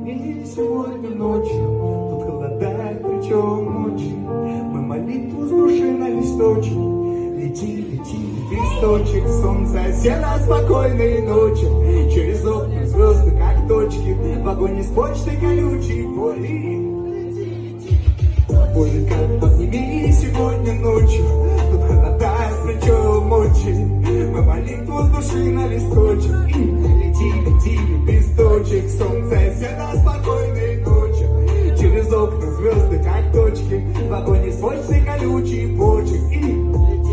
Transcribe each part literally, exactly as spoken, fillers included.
И сегодня ночью тут холодает, причем очень. Мы молитву с души на листочек. Лети, лети, листочек, солнце села спокойной ночи. Через окна звезды, как точки, в вагоне с почтой колючей боли. Боже, как обними сегодня ночью, тут холодает, причем очень. Мы молитву с души на листочек. И лети, лети, листочек, солнце села спокойной ночи. Через окна звезды, как точки, в вагоне с почтой колючей почек. И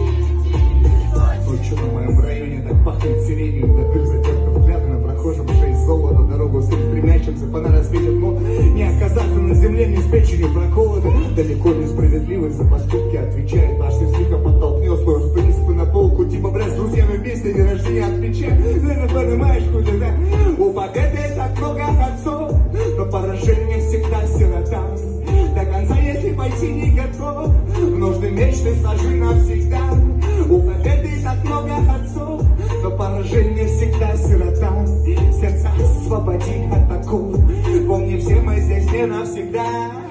ночью в моем районе так пахнет сиренью, до дыр затерта взгляды на прохожем, шесть золота, дорогу с стремящимся, фонарь осветит, но не оказаться на земле не с печенью проколоты. Далеко несправедливость за поступки отвечает, наш слегка подтолкнет свой принципы на полку, типа брать с друзьями вместе, день рождения отмечай. Наверное, понимаешь, куда, да? У победы так много отцов, но поражение всегда сирота. До конца, если пойти не готов, в нужный меч ты сложи навсегда. У победы так много отцов, но поражение всегда сирота. Сердца освободи от оков, помни, все мы здесь не навсегда.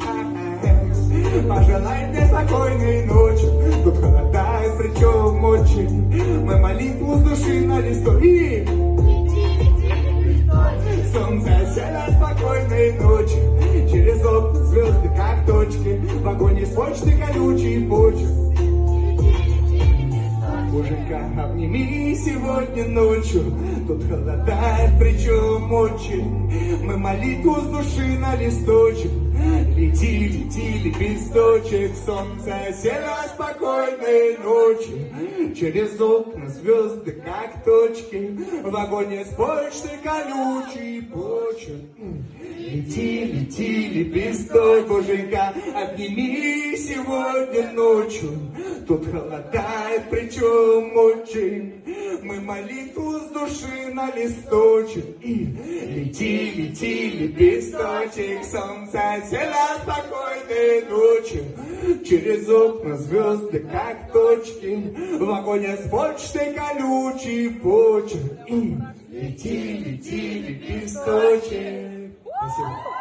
Пожелай мне спокойной ночи, тут холодает, причем очень. Мы молитву с души на листочек. Солнце села спокойной ночи, через окна звезды, как точки, в вагоне с почты колючей почек. Боженька, обними сегодня ночью, тут холодает, причем очень. Мы молитву с души на листочек. Лети, лети, лепесточек, солнце села спокойной ночи. Через окна звезды, как точки, в вагоне с почтой колючей почек. Лети, лети, лепестой, Боженька, обними сегодня ночью. Тут холодает, причем очень. Мы молитву с души на листочек. И лети, лети, лепесточек, солнце села спокойной ночи. Через окна звезды, как точки, в вагоне с почтой колючей почек. И лети, лети, лепесточек. Спасибо.